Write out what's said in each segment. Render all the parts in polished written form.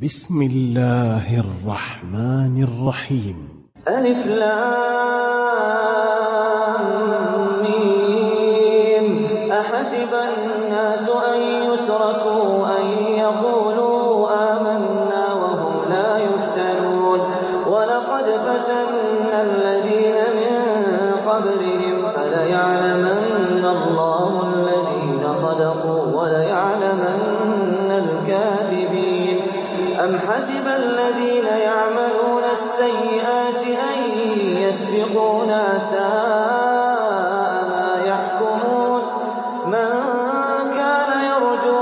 بسم الله الرحمن الرحيم. ألف لام ميم. أحسب الناس أن يتركوا أن يقولوا آمنا وهم لا يفتنون ولقد فتنا الذين من قبلهم فليعلمن الله الذين صدقوا وليعلمن الكاذبين. أم حسب الذين يعملون السيئات أن يسبقونا ساء ما يحكمون. من كان يرجو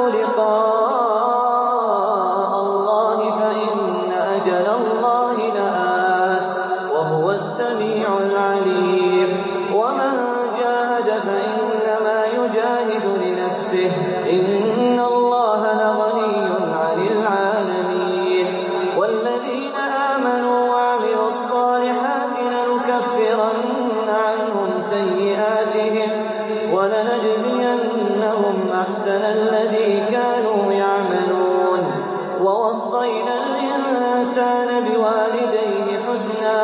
لقاء الله فإن أجل الله لآت وهو السميع العليم. ومن جاهد فإنما يجاهد لنفسه إن الله لغني عن العالمين. والذين آمنوا وعملوا الصالحات لنكفرن عنهم سيئاتهم ولنجزينهم أحسن الذي كانوا يعملون. ووصينا الإنسان بوالديه حسنا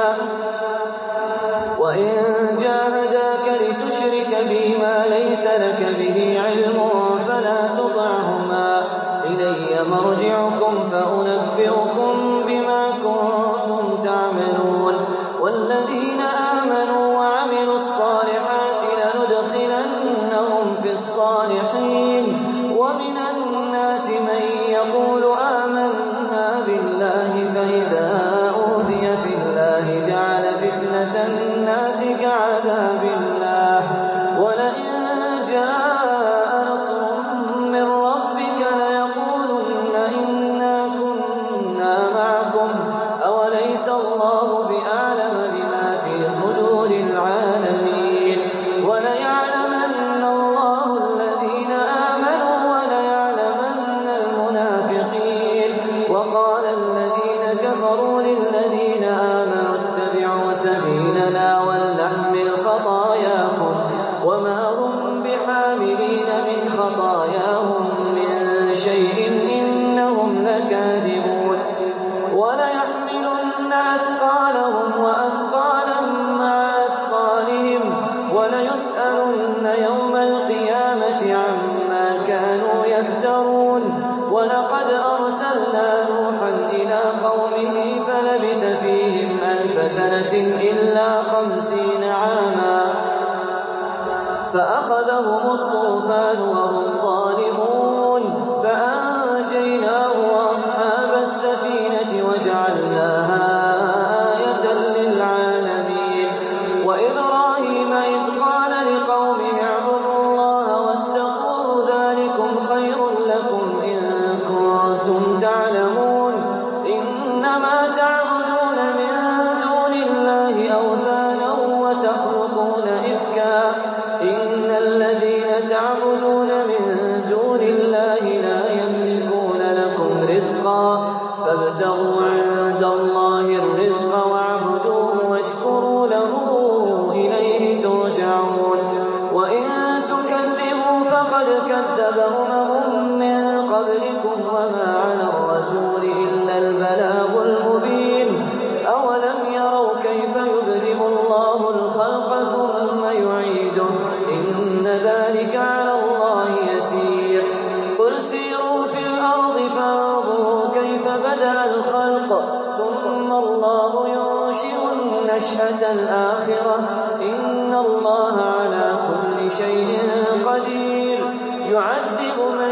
وإن جاهداك لتشرك بي ما ليس لك به علم فلا تطعهما إلي مرجعكم فأنبئكم بما كنتم تعملون. والذين آمنوا وعملوا الصالحات لندخلنهم في الصالحين. ومن الناس من يقول آمنا بالله فإذا أوذي في الله جعل فتنة الناس كعذاب الله ولئن جاء نصر من ربك ليقولن إنا كنا معكم أوليس الله بأعلم بما في صدور العالمين. وليعلمن الله الذين آمنوا وليعلمن المنافقين. وقال الذين كفروا للذين آمنوا اتبعوا سبيلنا ولنحمل خطاياكم وما هم بحاملين من خطاياهم من شيء إنهم لكاذبون. وليحملن أثقالهم وأثقالا مع أثقالهم وليسألن يوم القيامة عما كانوا يفترون. ولقد أرسلنا نوحا إلى قومه فلبث فيهم 1000 سنة إلا 50 عاما فأخذهم الطوفان وهم ظالمون فأنجيناه وأصحاب السفينة وجعلناها آية للعالمين. وإبراهيم إذ قال لقومه اعبدوا الله واتقوه ذلكم خير لكم إن كنتم تعلمون. إنما تعبدون من دون الله أوثانا وتخلقون إفكا إن الذين تعبدون من دون الله لا يملكون لكم رزقا فابتغوا عند الله الرزق واعبدوه واشكروا له إليه ترجعون. وإن تكذبوا فقد كذب من قبلكم وما على الرسول إلا البلاغ المبين. أولم يروا كيف يبدئ الله الخلق ثم يعيده إن ذلك على الله يسير. قل سيروا في الأرض فانظروا كيف بدأ الخلق ثم الله ينشئ النشأة الآخرة إن الله على كل شيء قدير. يعذب من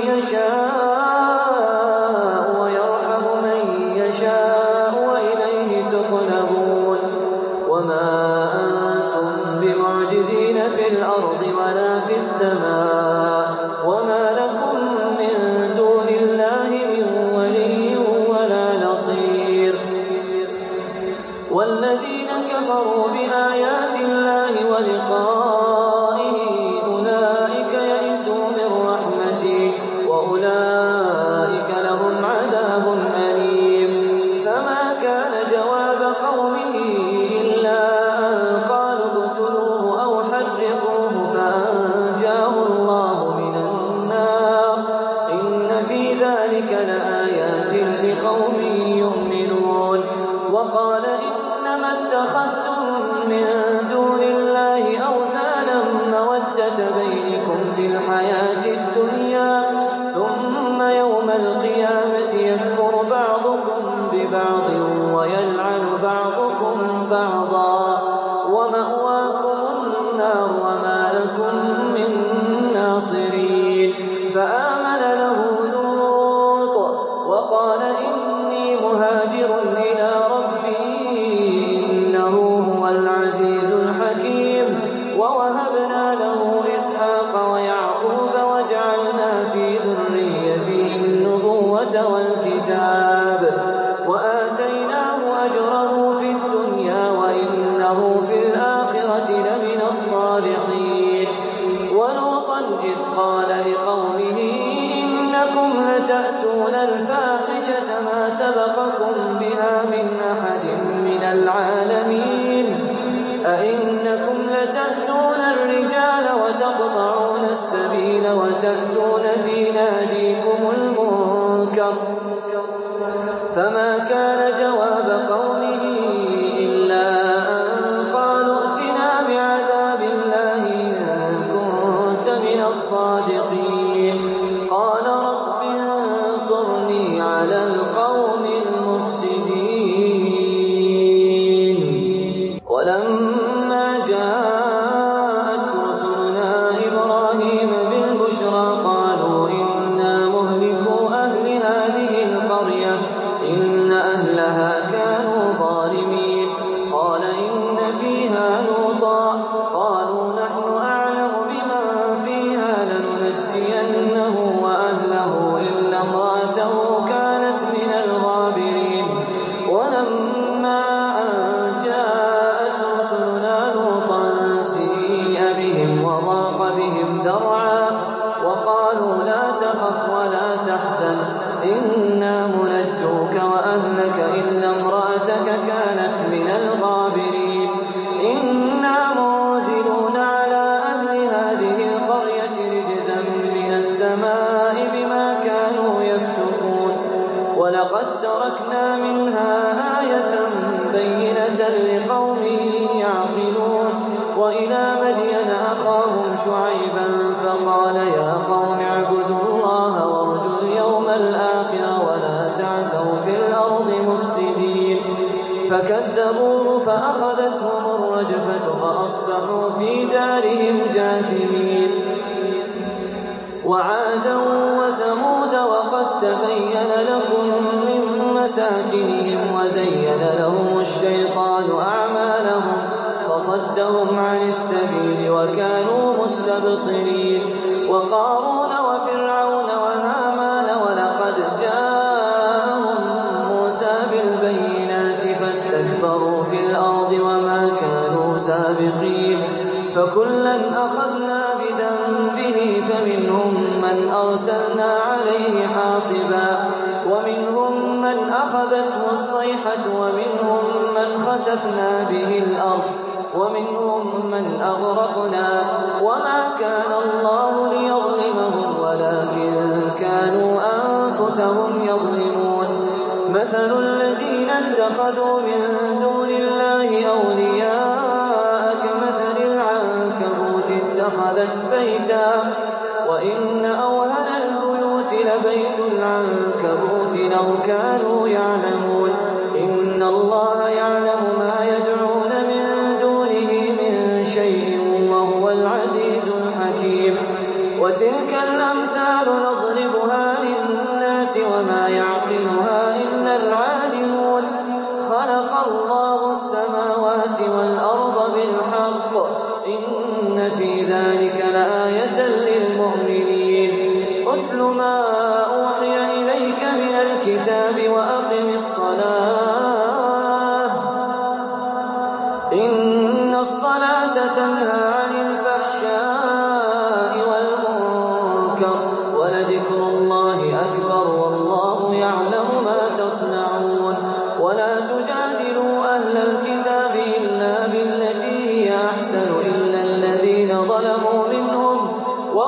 يشاء ويرحم من يشاء وإليه تقلبون. وما أنتم بمعجزين في الأرض ولا في السماء وما لكم من دون الله من ولي ولا نصير. والذين كفروا بآيات الله ولقائه أولئك يئسوا من رحمتي وأولئك لقوم يؤمنون وقال إنما اتخذتم من دون الله أوثانا مودة بينكم في الحياة الدنيا ثم يوم القيامة يكفر بعضكم ببعض ويلعن بعضكم بعضا ومأواكم النار وما لكم من ناصرين فآمن له لوط وقال إني مهاجر إلى ربي إنه هو العزيز الحكيم ووهبنا له إسحاق ويعقوب وجعلنا في ذريته النبوة والكتاب وآتيناه أجره في الدنيا وإنه في الآخرة لمن الصالحين ولوطا إذ قال لقومه إنكم لتأتون الفاحشة ما سبقكم بها من أحد من العالمين أئنكم لتأتون الرجال وتقطعون السبيل وتأتون في ناديكم المنكر فما كان جواب قومه إلا أن قالوا ائتنا بعذاب الله إن كنت من الصادقين قال رب انصرني على القوم المفسدين ولما جاءت رسلنا إبراهيم بالبشرى قالوا إنا مهلكو أهل هذه القرية إن أهلها كانوا ظالمين قال إن فيها لوطا قالوا نحن أعلم بمن فيها لننجينه وأهله إلا امرأته كانت من الغابرين ولما أن جاءت رسلنا لوطا سيء بهم وضاق بهم ذرعا وقالوا لا تخف ولا تحزن إنا منجوك وأهلك إلا امرأتك كانت من الغابرين إنا منزلون على أهل هذه القرية رجزا من السماء بما كانوا يفسقون ولقد تركنا منها آية بينة لقوم يعقلون وإلى مدين أخاهم شعيبا فقال يا قوم اعبدوا الله وارجوا اليوم الآخر ولا تعثوا في الأرض مفسدين فكذبوه فأخذتهم الرجفة فأصبحوا في دارهم جاثمين وعادا وثمود وقد تبين لكم من مساكنهم وزين لهم الشيطان أعمالهم فصدهم عن السبيل وكانوا مستبصرين وقارون وفرعون وهامان ولقد جاءهم موسى بالبينات فاستكبروا في الأرض وما كانوا سابقين فكلا أخذنا بذنبه فمنهم من أرسلنا عليه حاصبا ومنهم من أخذته الصيحة ومنهم من خسفنا به الأرض ومنهم من أغرقنا وما كان الله ليظلمهم ولكن كانوا أنفسهم يظلمون مثل الذين اتخذوا من دون الله أولياء كمثل العنكبوت اتخذت بيتا وإن أوهن البيوت لبيت العنكبوت لو كانوا يعلمون إن الله يعلم ما يدعون من دونه من شيء وهو العزيز الحكيم وتلك الأمثال نضربها للناس وما يعقلها إلا العالمون خلق الله السماوات والأرض بالحق إن في ذلك لآية للمؤمنين أتل ما أوحي إليك من الكتاب وأقم الصلاة إن الصلاة تنهى عن الفحشاء والمنكر ولذكر الله أكبر والله يعلم ما تصنعون ولا تجادلوا أهل الكتاب إلا بالتي هي أحسن إلا الذين ظلموا منهم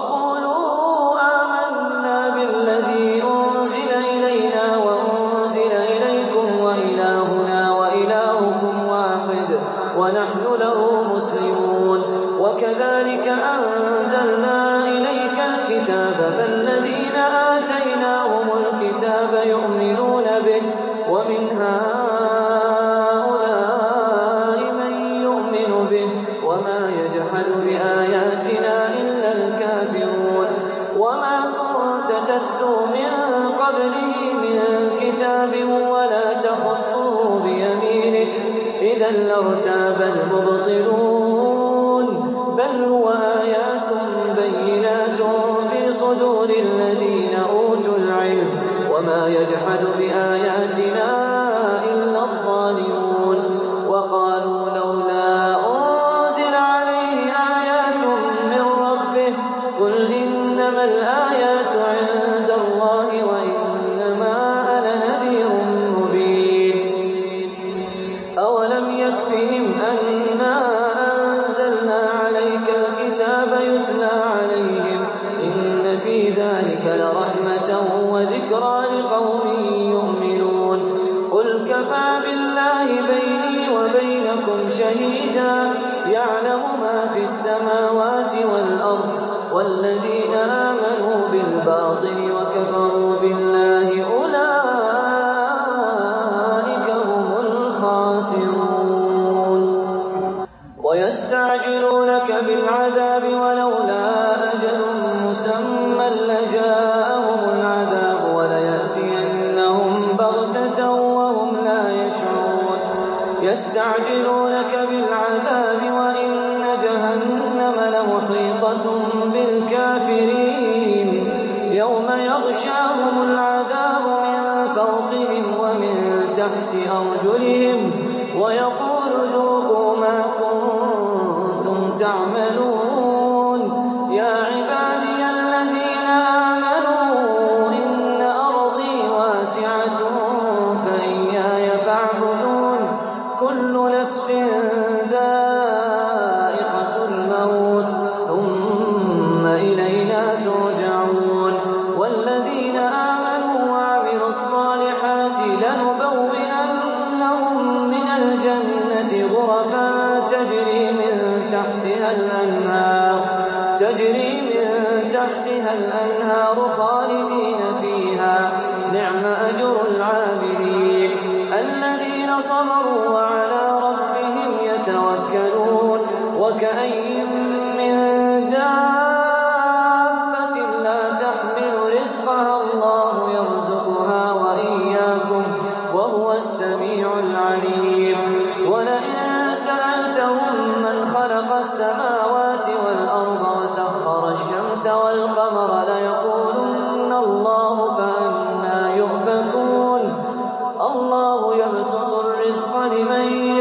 وقولوا آمنا بالذي أنزل إلينا وأنزل وَنَحْنُ لَهُ مُسْلِمُونَ وَكَذَٰلِكَ أَنزَلْنَا إِلَيْكَ الْكِتَابَ فَالَّذِينَ آتَيْنَاهُمُ الْكِتَابَ يُؤْمِنُونَ بِهِ وَمِنْ هَٰؤُلَاءِ مَن يُؤْمِنُ بِهِ وَمَا يَجْحَدُ بِآيَاتِنَا إِلَّا الْكَافِرُونَ وَمَا كُنتَ تَتْلُو مِن قَبْلِهِ مِن كِتَابٍ وَلَا تَخُطُّهُ بِيَمِينِكَ إِذًا لَّارْتَابَ الْمُبْطِلُونَ بَلْ هُوَ آيَاتٌ بَيِّنَاتٌ فِي صُدُورِ الَّذِينَ أُوتُوا الْعِلْمَ وَمَا يَجْحَدُ بِآيَاتِنَا إِلَّا الظَّالِمُونَ وَقَالُوا لَوْلَا أُنزِلَ عَلَيْهِ آيَاتٌ مِّن رَّبِّهِ قُلْ إِنَّمَا الْآيَاتُ عِندَ اللَّهِ وَإِنَّمَا أَنَا نَذِيرٌ مُّبِينٌ أَوَلَمْ يَكْفِهِمْ أَنَّا أَنزَلْنَا عَلَيْكَ الْكِتَابَ يُتْلَىٰ عَلَيْهِمْ إِنَّ فِي ذَٰلِكَ لَرَحْمَةً وَذِكْرَىٰ لِقَوْمٍ يُؤْمِنُونَ قُلْ كَفَىٰ بِاللَّهِ بَيْنِي وَبَيْنَكُمْ شَهِيدًا يَعْلَمُ مَا فِي السَّمَاوَاتِ وَالْأَرْضِ وَالَّذِينَ آمَنُوا بِالْبَاطِلِ وَكَفَرُوا بِاللَّهِ أُولَٰئِكَ هُمُ الْخَاسِرُونَ وَيَسْتَعْجِلُونَكَ بِالْعَذَابِ وَلَوْلَا أَجَلٌ مُّسَمًّى لَّجَاءَهُمُ الْعَذَابُ وَلَيَأْتِيَنَّهُم بَغْتَةً وَهُمْ لَا يَشْعُرُونَ يَسْتَعْجِلُونَكَ بِالْعَذَابِ وَإِنَّ جَهَنَّمَ لَمُحِيطَةٌ بِالْكَافِرِينَ يَوْمَ يَغْشَاهُمُ الْعَذَابُ مِن فَوْقِهِمْ وَمِن تَحْتِ أَرْجُلِهِمْ وَيَقُولُ ذُوقُوا مَا كُنتُمْ تَعْمَلُونَ يَا عِبَادِيَ الَّذِينَ آمَنُوا إِنَّ أَرْضِي وَاسِعَةٌ فَإِيَّايَ فَاعْبُدُونِ كُلُّ نَفْسٍ ذَائِقَةُ الْمَوْتِ ثُمَّ إِلَيْنَا تُرْجَعُونَ وَالَّذِينَ آمَنُوا وَعَمِلُوا الصَّالِحَاتِ لَنُبَوِّئَنَّهُم مِّنَ الْجَنَّةِ غُرَفًا تَجْرِي مِن تَحْتِهَا الْأَنْهَارُ خَالِدِينَ فِيهَا ۚ نِعْمَ أَجْرُ الْعَامِلِينَ الَّذِينَ صَبَرُوا وَعَلَىٰ رَبِّهِمْ يَتَوَكَّلُونَ وَكَأَيِّن مِّن دَابَّةٍ لَّا تَحْمِلُ رِزْقَهَا اللَّهُ يَرْزُقُهَا وَإِيَّاكُمْ ۚ وَهُوَ السَّمِيعُ الْعَلِيمُ وَلَئِن سَأَلْتَهُم مَّنْ خَلَقَ السَّمَاوَاتِ وَالْأَرْضَ وَسَخَّرَ الشَّمْسَ وَالْقَمَرَ لَيَقُولُنَّ اللَّهُ فَأَنَّىٰ يُؤْفَكُونَ اللَّهُ يَبْسُطُ الرِّزْقَ لِمَن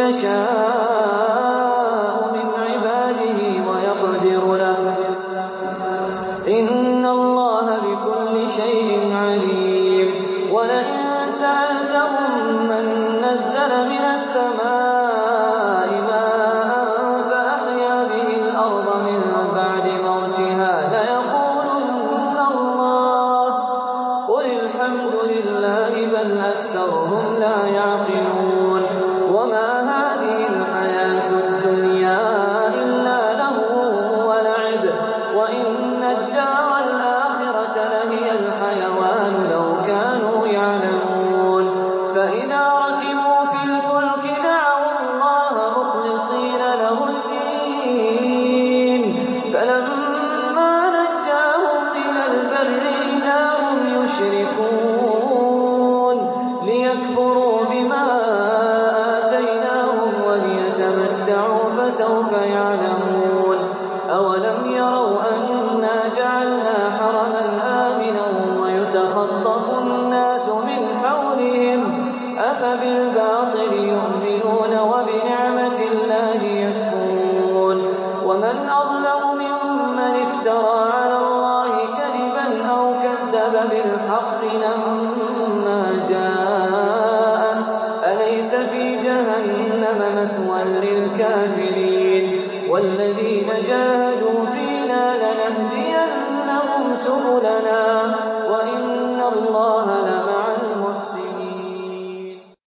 يَشَاءُ مِنْ عِبَادِهِ وَيَقْدِرُ لَهُ ۚ إِنَّ اللَّهَ بِكُلِّ شَيْءٍ عَلِيمٌ وَلَئِن سَأَلْتَهُم مَّن نَّزَّلَ مِنَ السَّمَاءِ مَاءً فَأَحْيَا بِهِ الْأَرْضَ مِن بَعْدِ مَوْتِهَا لَيَقُولُنَّ اللَّهُ ۚ قُلِ الْحَمْدُ لِلَّهِ بَلْ أَكْثَرُهُمْ لَا يَعْقِلُونَ وَمَا هَٰذِهِ الْحَيَاةُ الدُّنْيَا إِلَّا لَهْوٌ وَلَعِبٌ وَإِنَّ الدَّارَ الْآخِرَةَ لَهِيَ الْحَيَوَانُ لَوْ كَانُوا يَعْلَمُونَ فَإِذَا رَكِبُوا فِي الْفُلْكِ دَعَوُا اللَّهَ مُخْلِصِينَ لَهُ الدِّينَ فَلَمَّا نَجَّاهُمْ إِلَى الْبَرِّ إِذَا هُمْ يُشْرِكُونَ لِيَكْفُرُوا بِمَا آتَيْنَاهُمْ وَلِيَتَمَتَّعُوا فَسَوْفَ يَعْلَمُونَ أَوَلَمْ يَرَوْا أَنَّا جَعَلْنَا حَرَمًا آمِنًا وَيُتَخَطَّفُ النَّاسُ مِنْ حَوْلِهِمْ ۚ أَفَبِالْعَذَابِ